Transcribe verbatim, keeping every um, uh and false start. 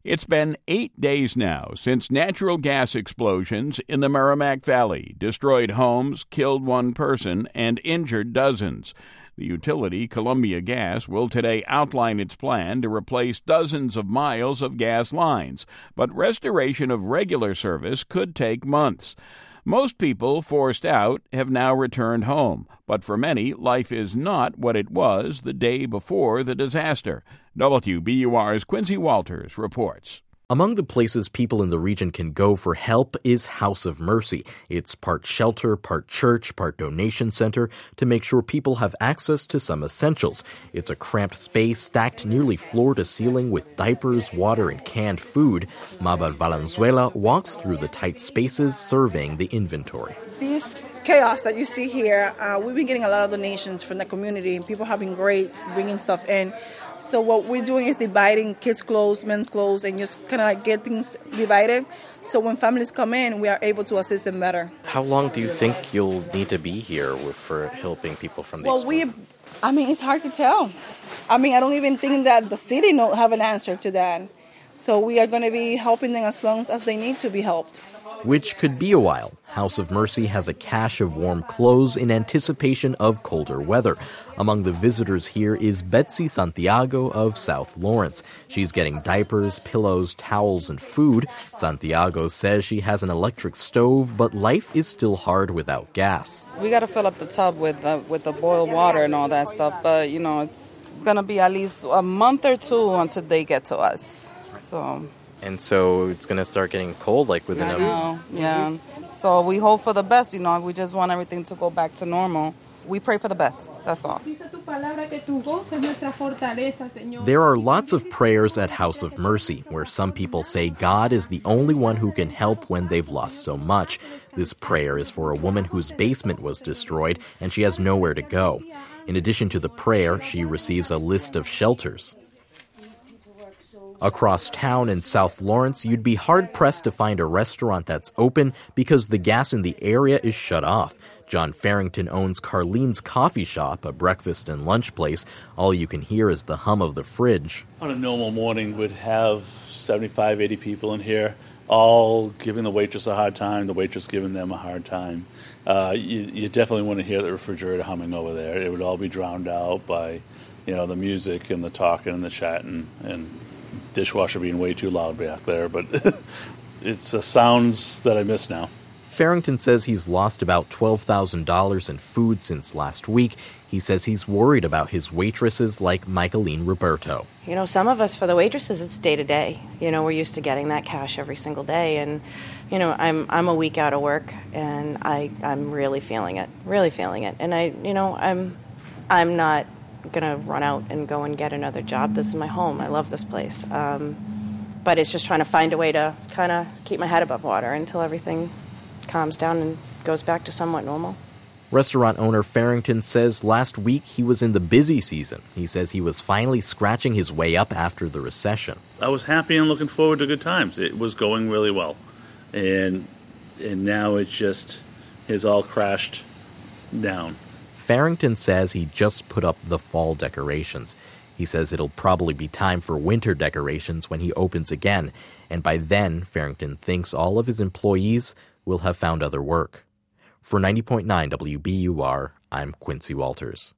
It's been eight days now since natural gas explosions in the Merrimack Valley destroyed homes, killed one person, and injured dozens. The utility, Columbia Gas, will today outline its plan to replace dozens of miles of gas lines, but restoration of regular service could take months. Most people forced out have now returned home, but for many, life is not what it was the day before the disaster. W B U R's Quincy Walters reports. Among the places people in the region can go for help is House of Mercy. It's part shelter, part church, part donation center to make sure people have access to some essentials. It's a cramped space stacked nearly floor to ceiling with diapers, water, and canned food. Mabel Valenzuela walks through the tight spaces, surveying the inventory. These chaos that you see here, uh, we've been getting a lot of donations from the community. People have been great bringing stuff in. So what we're doing is dividing kids' clothes, men's clothes, and just kind of like get things divided. So when families come in, we are able to assist them better. How long do you think you'll need to be here with, for helping people from these? Well, we, I mean, it's hard to tell. I mean, I don't even think that the city don't have an answer to that. So we are going to be helping them as long as they need to be helped. Which could be a while. House of Mercy has a cache of warm clothes in anticipation of colder weather. Among the visitors here is Betsy Santiago of South Lawrence. She's getting diapers, pillows, towels, and food. Santiago says she has an electric stove, but life is still hard without gas. We got to fill up the tub with uh, with the boiled water and all that stuff, but, you know, it's going to be at least a month or two until they get to us. So... And so it's going to start getting cold, like within I a... know, yeah. So we hope for the best, you know. We just want everything to go back to normal. We pray for the best, that's all. There are lots of prayers at House of Mercy, where some people say God is the only one who can help when they've lost so much. This prayer is for a woman whose basement was destroyed, and she has nowhere to go. In addition to the prayer, she receives a list of shelters. Across town in South Lawrence, you'd be hard-pressed to find a restaurant that's open because the gas in the area is shut off. John Farrington owns Carlene's Coffee Shop, a breakfast and lunch place. All you can hear is the hum of the fridge. On a normal morning, we'd have seventy-five, eighty people in here, all giving the waitress a hard time, the waitress giving them a hard time. Uh, you, you definitely want to hear the refrigerator humming over there. It would all be drowned out by, you know, the music and the talking and the chatting and dishwasher being way too loud back there, but it's uh, sounds that I miss now. Farrington says he's lost about twelve thousand dollars in food since last week. He says he's worried about his waitresses like Michaeline Roberto. You know, some of us, for the waitresses, it's day to day. You know, we're used to getting that cash every single day, and, you know, I'm I'm a week out of work, and I, I'm really feeling it, really feeling it. And I, you know, I'm I'm not going to run out and go and get another job. This is my home. I love this place. Um, but it's just trying to find a way to kind of keep my head above water until everything calms down and goes back to somewhat normal. Restaurant owner Farrington says last week he was in the busy season. He says he was finally scratching his way up after the recession. I was happy and looking forward to good times. It was going really well. And and now it just has all crashed down. Farrington says he just put up the fall decorations. He says it'll probably be time for winter decorations when he opens again, and by then, Farrington thinks all of his employees will have found other work. For ninety point nine W B U R, I'm Quincy Walters.